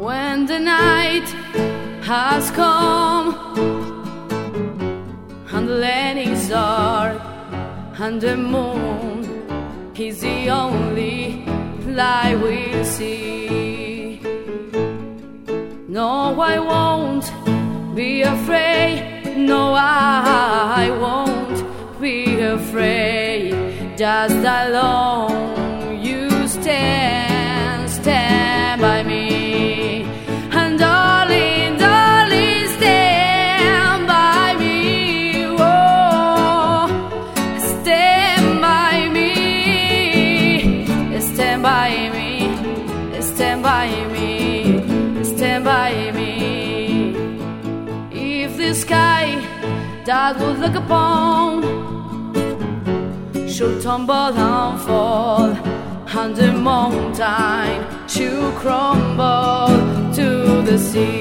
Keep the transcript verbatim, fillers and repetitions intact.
when the night has come and the land is dark and the moon is the only light we'll see. No, I won't be afraid. No, I won't be afraid. Just alone you stand, stand by me. And darling, darling, stand by me. Oh, stand by me. Stand by me. Stand by me. Stand by me. If the sky that would look upon should tumble and fall, and the mountain should crumble to the sea,